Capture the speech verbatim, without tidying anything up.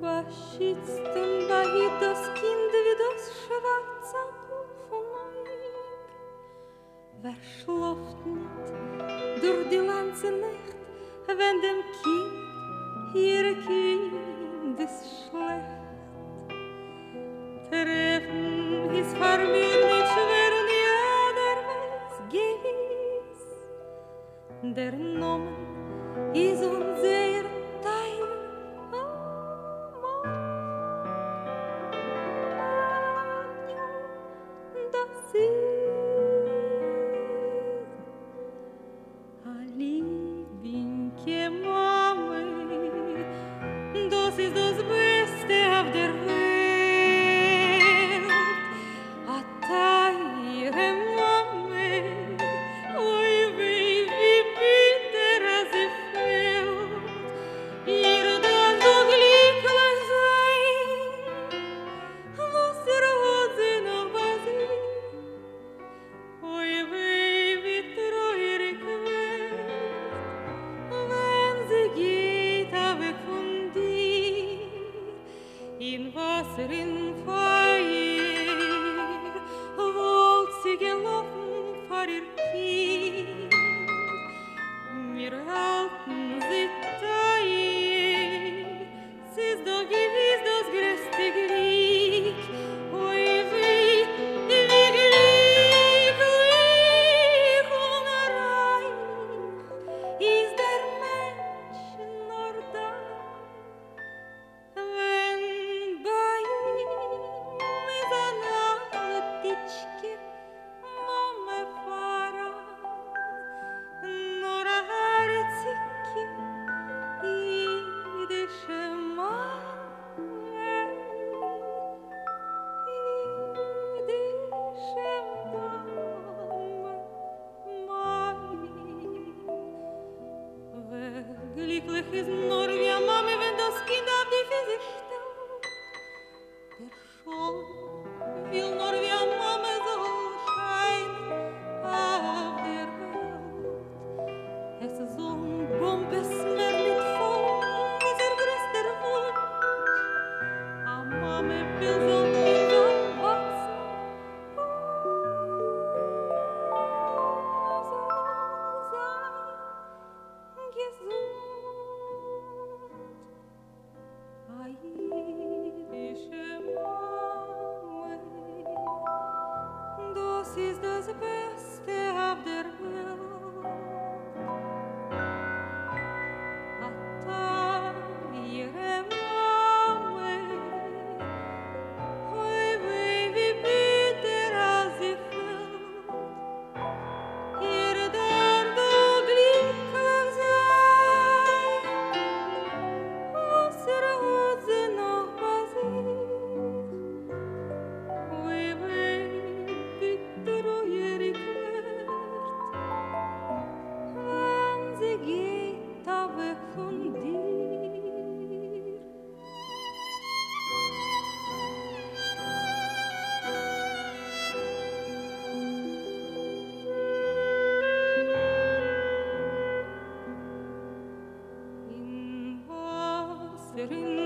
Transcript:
Was schützt und behüt das Kind wie das schwarze Puffermeid? Wer schläft nicht durch die ganze Nacht, wenn dem Kind ihr Kind ist schlecht? Treffen ist für mich nicht schwer und jeder weiß gewiss. Der Name ist uns sehr teuer. Das ist a liebinke Mami, das ist das Beste auf der Welt. A teure Mami, oi weh, wie bitter sie fehlt. Ihr dann so glücklich sein, was ihr hat sie noch was ich. Oi weh, wie traurig wird, wenn sie geht weg von dir, in Wasser, in Feuer, wollt sie gelaufen vor ihr Kind. Wir halten sie teuer, sie ist doch gewiss das größte Glück. Oi weh, wie glücklich und reich ist der Mensch nur dann, wenn bei ihm ist eine Altitschke, Mama voran, nur ein herzige, jüdische Mama, jüdische Mama, Mami. Wer glücklich ist nur wie eine Mami, wenn das Kind auf die Füße stellt. Der schon will nur wie eine Mama soll scheinen auf der Welt. Es ist so ein Bombesmerlit voll, ist ihr größter Wunsch. A Mama will so viel so wachsen, soll sein gesund. A jüdische Mama, das ist das Beste auf der Welt. A teure Mama, oi weh, wie bitter sie fällt. Ihr darf doch glücklich sein, was ihr hat sie noch bei sich. Oi weh, wie traurig wird, wenn sie geht weg von dir. In Wasser, in